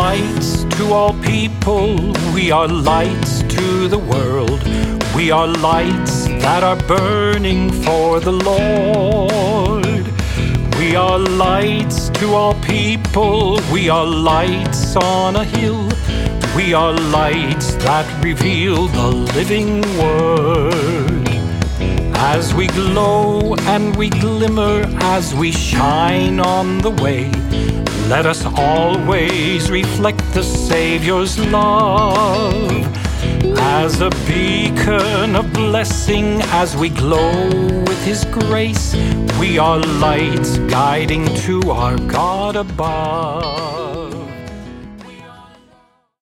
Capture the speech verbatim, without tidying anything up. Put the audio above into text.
lights to all people, we are lights to the world. We are lights that are burning for the Lord. We are lights to all people, we are lights on a hill. We are lights that reveal the living Word. As we glow and we glimmer, as we shine on the way, let us always reflect the Savior's love. As a beacon of blessing, as we glow with His grace, we are lights guiding to our God above.